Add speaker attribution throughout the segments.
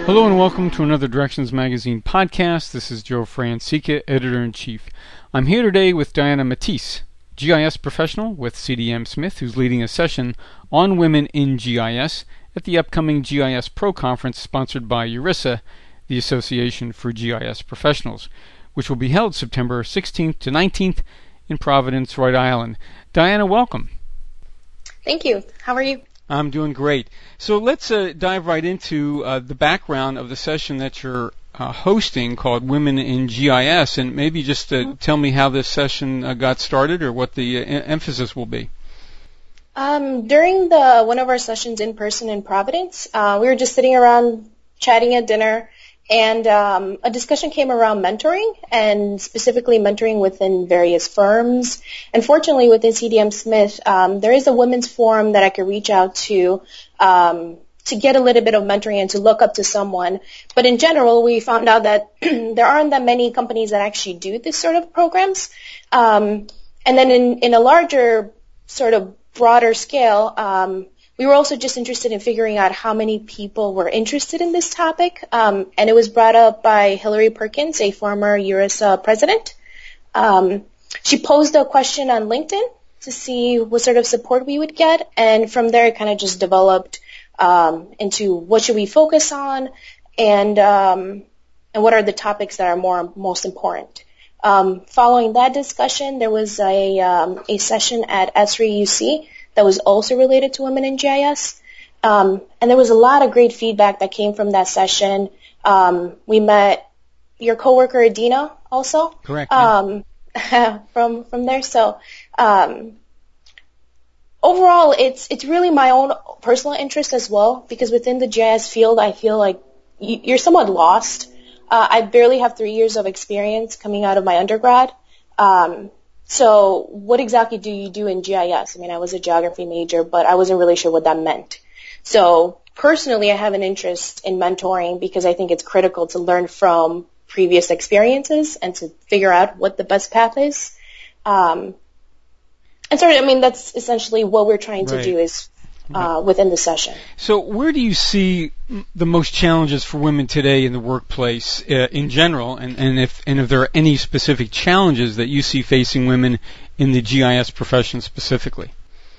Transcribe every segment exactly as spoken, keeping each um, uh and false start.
Speaker 1: Hello and welcome to another Directions Magazine podcast. This is Joe Francica, Editor-in-Chief. I'm here today with Diana Matisse, G I S professional with C D M Smith, who's leading a session on women in G I S at the upcoming G I S Pro Conference sponsored by EURISA, the Association for G I S Professionals, which will be held September sixteenth to nineteenth in Providence, Rhode Island. Diana, welcome.
Speaker 2: Thank you. How are you?
Speaker 1: I'm doing great. So let's uh, dive right into uh, the background of the session that you're uh, hosting called Women in G I S, and maybe just uh, mm-hmm. tell me how this session uh, got started or what the uh, emphasis will be.
Speaker 2: Um, during the one of our sessions in person in Providence, uh, we were just sitting around chatting at dinner, and um, a discussion came around mentoring, and specifically mentoring within various firms. And fortunately, within C D M Smith, um, there is a women's forum that I could reach out to um, to get a little bit of mentoring and to look up to someone. But in general, we found out that there aren't that many companies that actually do this sort of programs. Um, and then in, in a larger sort of broader scale, um, we were also just interested in figuring out how many people were interested in this topic, um, and it was brought up by Hillary Perkins, a former EURISA president. Um, she posed a question on LinkedIn to see what sort of support we would get, and from there it kind of just developed um, into what should we focus on, and um, and what are the topics that are more most important. Um, following that discussion, there was a um, a session at Esri U C that was also related to women in G I S. Um, and there was a lot of great feedback that came from that session. Um, we met your coworker, Adina, also.
Speaker 1: Correct. Yeah.
Speaker 2: Um, from, from there. So, um, overall, it's, it's really my own personal interest as well, because within the G I S field, I feel like you're somewhat lost. Uh, I barely have three years of experience coming out of my undergrad. Um, So what exactly do you do in G I S? I mean, I was a geography major, but I wasn't really sure what that meant. So personally, I have an interest in mentoring because I think it's critical to learn from previous experiences and to figure out what the best path is. Um, and so, I mean, that's essentially what we're trying to
Speaker 1: right.
Speaker 2: do is uh, within the session.
Speaker 1: So where do you see the most challenges for women today in the workplace uh, in general, and, and if and if there are any specific challenges that you see facing women in the G I S profession specifically?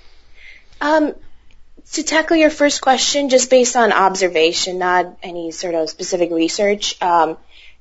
Speaker 1: Um,
Speaker 2: to tackle your first question, just based on observation, not any sort of specific research, um,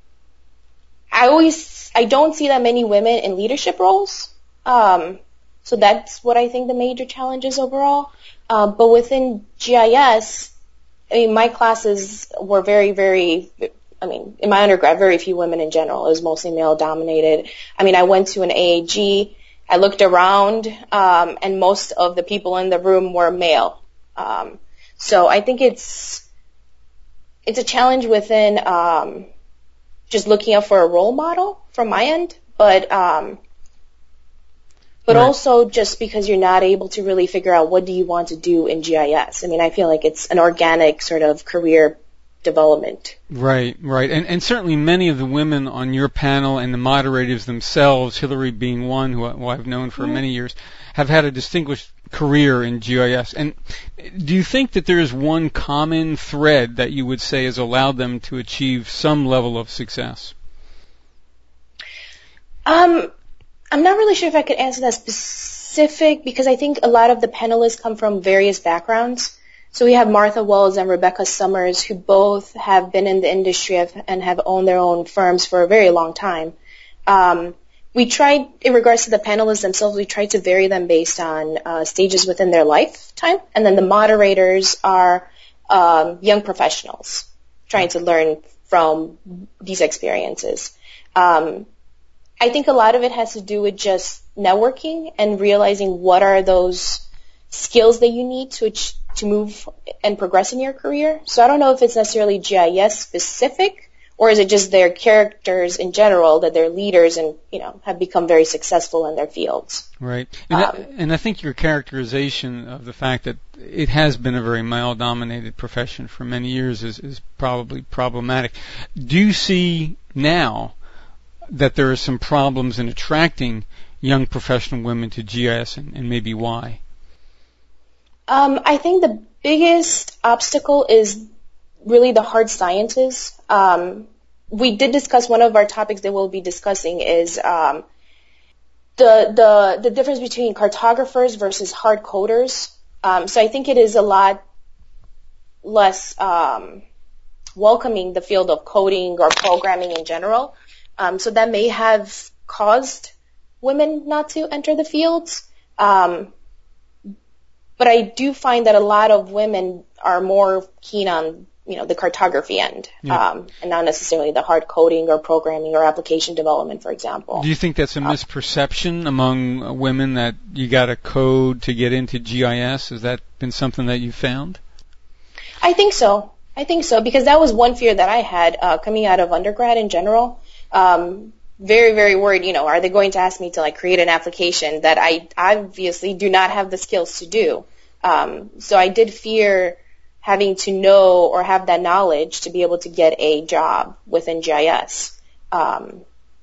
Speaker 2: I always I don't see that many women in leadership roles. Um, so that's what I think the major challenge is overall. Uh, but within G I S, I mean, my classes were very, very, I mean, in my undergrad, very few women in general. It was mostly male-dominated. I mean, I went to an A A G. I looked around, um, and most of the people in the room were male. Um, so I think it's it's a challenge within um, just looking out for a role model from my end, but um, but
Speaker 1: right.
Speaker 2: also just because you're not able to really figure out what do you want to do in G I S. I mean, I feel like it's an organic sort of career development.
Speaker 1: Right, right. And, and certainly many of the women on your panel and the moderators themselves, Hillary being one who, I, who I've known for mm-hmm. many years, have had a distinguished career in G I S. And do you think that there is one common thread that you would say has allowed them to achieve some level of success?
Speaker 2: Um... I'm not really sure if I could answer that specific because I think a lot of the panelists come from various backgrounds. So we have Martha Wells and Rebecca Summers, who both have been in the industry and have owned their own firms for a very long time. Um, we tried, in regards to the panelists themselves, we tried to vary them based on uh, stages within their lifetime. And then the moderators are um, young professionals trying to learn from these experiences. Um, I think a lot of it has to do with just networking and realizing what are those skills that you need to to move and progress in your career. So I don't know if it's necessarily G I S specific, or is it just their characters in general that they're leaders and, you know, have become very successful in their fields.
Speaker 1: Right. And,
Speaker 2: um,
Speaker 1: that, and I think your characterization of the fact that it has been a very male-dominated profession for many years is, is probably problematic. Do you see now that there are some problems in attracting young professional women to G I S, and, and maybe why?
Speaker 2: Um, I think the biggest obstacle is really the hard sciences. Um, we did discuss one of our topics that we'll be discussing is um, the the the difference between cartographers versus hard coders. Um, so I think it is a lot less um, welcoming, the field of coding or programming in general. Um, so that may have caused women not to enter the fields. Um, but I do find that a lot of women are more keen on, you know, the cartography end, yeah. um, and not necessarily the hard coding or programming or application development, for example.
Speaker 1: Do you think that's a misperception among women that you got to code to get into G I S? Has that been something that you found?
Speaker 2: I think so. I think so, because that was one fear that I had uh, coming out of undergrad in general. Um, very, very worried, you know, are they going to ask me to, like, create an application that I obviously do not have the skills to do? Um, so I did fear having to know or have that knowledge to be able to get a job within G I S. Um,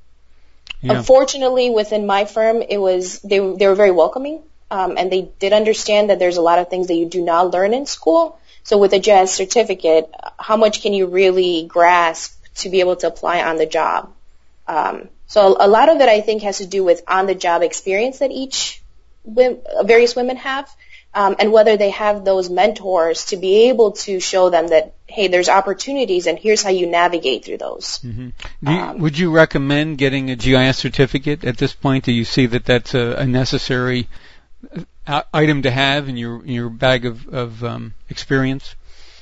Speaker 2: yeah. Unfortunately, within my firm, it was they they were very welcoming, um, and they did understand that there's a lot of things that you do not learn in school. So with a G I S certificate, how much can you really grasp to be able to apply on the job? Um, so a lot of it, I think, has to do with on-the-job experience that each various women have. Um, and whether they have those mentors to be able to show them that, hey, there's opportunities and here's how you navigate through those.
Speaker 1: Mm-hmm. Do you, um, would you recommend getting a G I S certificate at this point? Do you see that that's a, a necessary item to have in your in your bag of, of um, experience?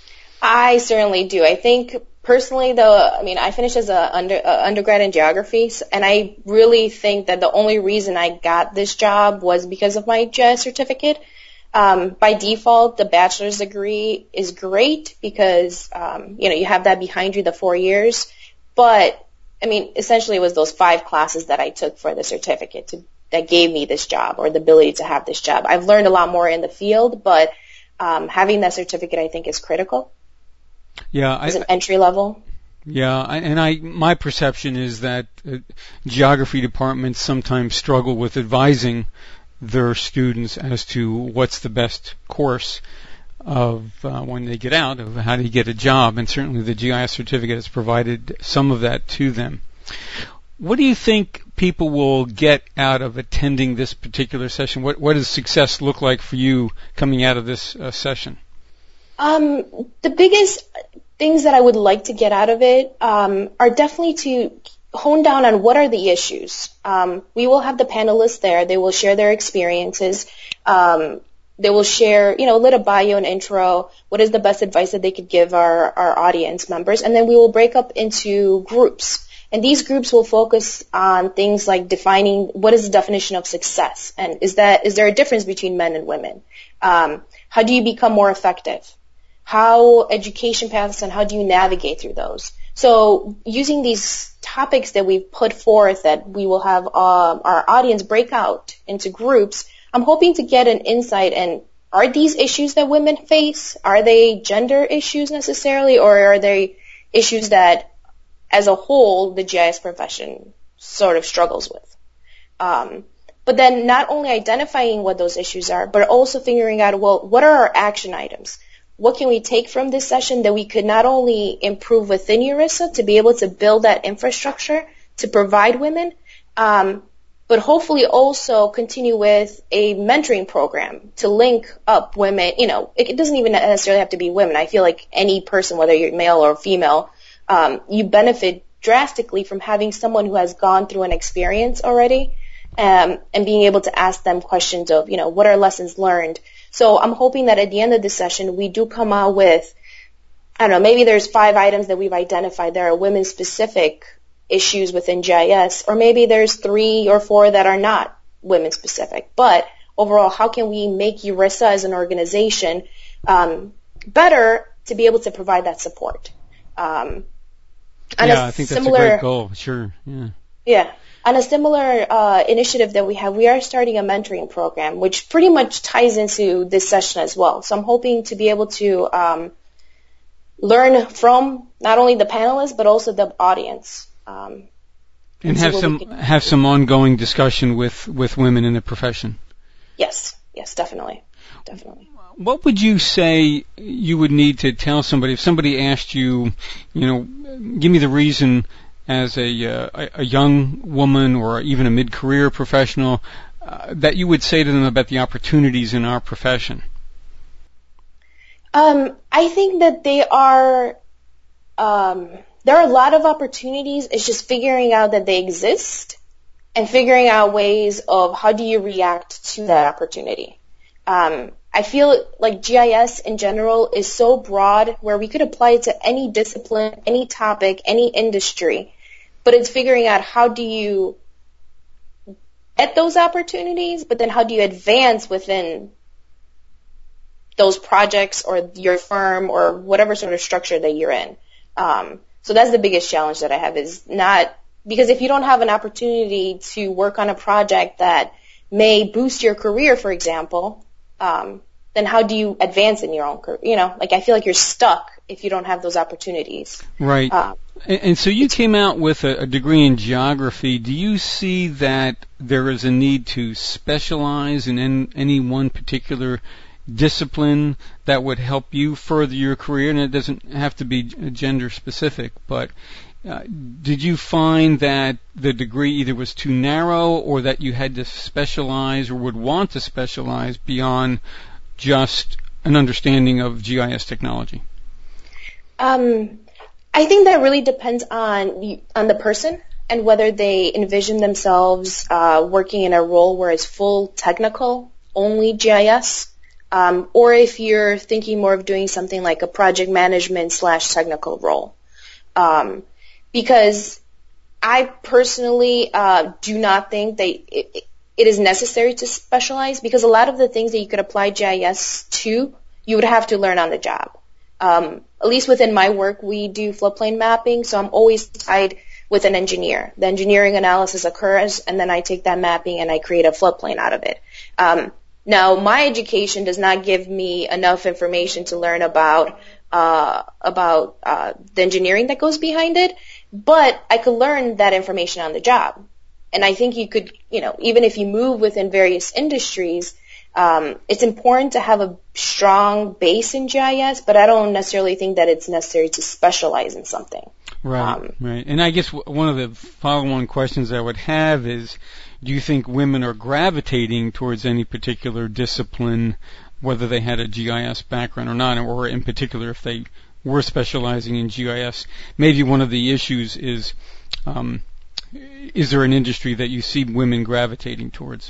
Speaker 2: I certainly do. I think personally, though, I mean, I finished as a under, uh, undergrad in geography, and I really think that the only reason I got this job was because of my G I S certificate. Um, by default, the bachelor's degree is great because, um, you know, you have that behind you, the four years. But, I mean, essentially it was those five classes that I took for the certificate to, that gave me this job or the ability to have this job. I've learned a lot more in the field, but um, having that certificate, I think, is critical.
Speaker 1: Yeah,
Speaker 2: as I, an entry level.
Speaker 1: Yeah, and I my perception is that uh, geography departments sometimes struggle with advising their students as to what's the best course of uh, when they get out, of how do you get a job, and certainly the G I S certificate has provided some of that to them. What do you think people will get out of attending this particular session? What, what does success look like for you coming out of this uh, session?
Speaker 2: Um, the biggest things that I would like to get out of it um, are definitely to hone down on what are the issues. Um, we will have the panelists there. They will share their experiences. Um, they will share, you know, a little bio and intro. What is the best advice that they could give our, our audience members? And then we will break up into groups. And these groups will focus on things like defining what is the definition of success, and is that is there a difference between men and women? Um, how do you become more effective? How education paths and how do you navigate through those? So using these topics that we've put forth that we will have um, our audience break out into groups, I'm hoping to get an insight in, are these issues that women face? Are they gender issues necessarily, or are they issues that as a whole the G I S profession sort of struggles with? Um, but then not only identifying what those issues are, but also figuring out, well, what are our action items? What can we take from this session that we could not only improve within ERISA to be able to build that infrastructure to provide women, um, but hopefully also continue with a mentoring program to link up women. You know, it, it doesn't even necessarily have to be women. I feel like any person, whether you're male or female, um, you benefit drastically from having someone who has gone through an experience already, um, and being able to ask them questions of, you know, what are lessons learned. So I'm hoping that at the end of this session, we do come out with, I don't know, maybe there's five items that we've identified that are women-specific issues within G I S, or maybe there's three or four that are not women-specific. But overall, how can we make ERISA as an organization um, better to be able to provide that support? Um,
Speaker 1: yeah, I think similar, that's a great goal. Sure. Yeah.
Speaker 2: Yeah. On a similar uh, initiative that we have, we are starting a mentoring program, which pretty much ties into this session as well. So I'm hoping to be able to um, learn from not only the panelists but also the audience, um,
Speaker 1: and, and have some have some ongoing discussion with, with women in the profession.
Speaker 2: Yes, yes, definitely. definitely.
Speaker 1: What would you say you would need to tell somebody if somebody asked you, you know, give me the reason as a uh, a young woman or even a mid-career professional uh, that you would say to them about the opportunities in our profession?
Speaker 2: Um, I think that they are, um, there are a lot of opportunities. It's just figuring out that they exist and figuring out ways of how do you react to that opportunity. Um, I feel like G I S in general is so broad where we could apply it to any discipline, any topic, any industry, but it's figuring out how do you get those opportunities, but then how do you advance within those projects or your firm or whatever sort of structure that you're in. Um, so that's the biggest challenge that I have is not, because if you don't have an opportunity to work on a project that may boost your career, for example, um, then how do you advance in your own career? You know, like I feel like you're stuck if you don't have those opportunities.
Speaker 1: Right. Uh, and, and so you came out with a, a degree in geography. Do you see that there is a need to specialize in any, any one particular discipline that would help you further your career? And it doesn't have to be gender specific, but uh, did you find that the degree either was too narrow or that you had to specialize or would want to specialize beyond just an understanding of G I S technology?
Speaker 2: Um, I think that really depends on on the person and whether they envision themselves uh, working in a role where it's full technical, only G I S, um, or if you're thinking more of doing something like a project management slash technical role. Um, because I personally uh, do not think that it, it is necessary to specialize, because a lot of the things that you could apply G I S to, you would have to learn on the job. Um, at least within my work, we do floodplain mapping, so I'm always tied with an engineer. The engineering analysis occurs, and then I take that mapping and I create a floodplain out of it. Um, now, my education does not give me enough information to learn about uh, about uh, the engineering that goes behind it, but I could learn that information on the job. And I think you could, you know, even if you move within various industries, um, it's important to have a strong base in G I S, but I don't necessarily think that it's necessary to specialize in something.
Speaker 1: Right, um, right. And I guess w- one of the follow-on questions I would have is, do you think women are gravitating towards any particular discipline, whether they had a G I S background or not, or in particular if they were specializing in G I S? Maybe one of the issues is, um, is there an industry that you see women gravitating towards?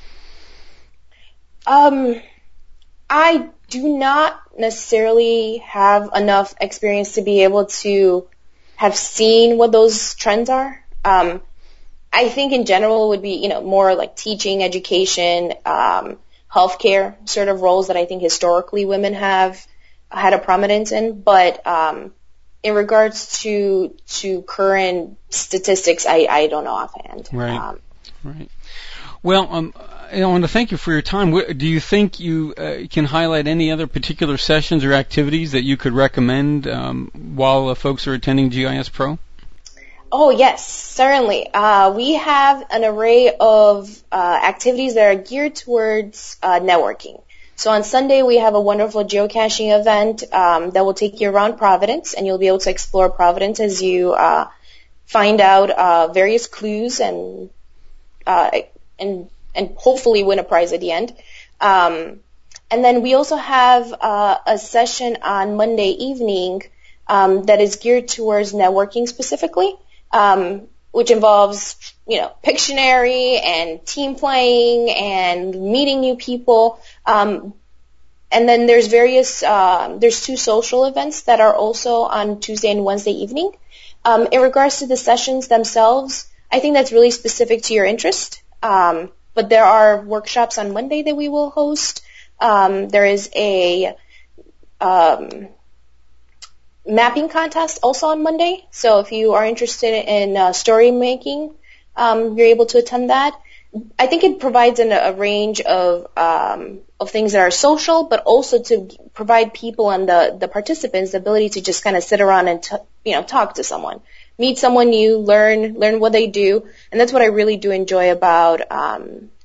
Speaker 2: Um, I do not necessarily have enough experience to be able to have seen what those trends are. Um, I think in general it would be, you know, more like teaching, education, um, healthcare sort of roles that I think historically women have had a prominence in. But um, in regards to to current statistics, I, I don't know offhand.
Speaker 1: Right.
Speaker 2: Um,
Speaker 1: right. Well, um, I want to thank you for your time. Do you think you uh, can highlight any other particular sessions or activities that you could recommend um, while uh, folks are attending G I S Pro?
Speaker 2: Oh, yes, certainly. Uh, we have an array of uh, activities that are geared towards uh, networking. So on Sunday, we have a wonderful geocaching event um, that will take you around Providence, and you'll be able to explore Providence as you uh, find out uh, various clues and uh, and and hopefully win a prize at the end. Um, and then we also have uh, a session on Monday evening um, that is geared towards networking specifically, um, which involves, you know, Pictionary and team playing and meeting new people. Um, and then there's various, uh, there's two social events that are also on Tuesday and Wednesday evening. Um, in regards to the sessions themselves, I think that's really specific to your interest. Um, but there are workshops on Monday that we will host. Um, there is a um, mapping contest also on Monday. So if you are interested in uh, story making, um, you're able to attend that. I think it provides an, a range of um, of things that are social, but also to provide people and the, the participants the ability to just kind of sit around and t- you know talk to someone, meet someone new, learn learn what they do, and that's what I really do enjoy about um, G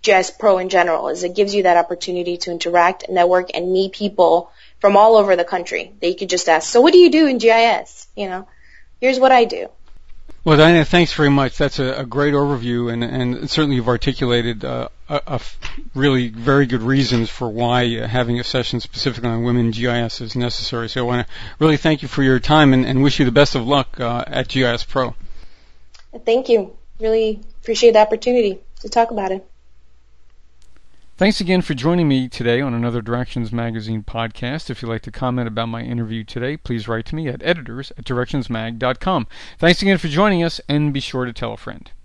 Speaker 2: G I S Pro in general, is it gives you that opportunity to interact, network, and meet people from all over the country that you could just ask, so what do you do in G I S? You know, here's what I do.
Speaker 1: Well, Diana, thanks very much. That's a, a great overview, and, and certainly you've articulated uh, a, a f- really very good reasons for why uh, having a session specifically on women in G I S is necessary. So I want to really thank you for your time and, and wish you the best of luck uh, at G I S Pro.
Speaker 2: Thank you. Really appreciate the opportunity to talk about it.
Speaker 1: Thanks again for joining me today on another Directions Magazine podcast. If you'd like to comment about my interview today, please write to me at editors at directions mag dot com. Thanks again for joining us, and be sure to tell a friend.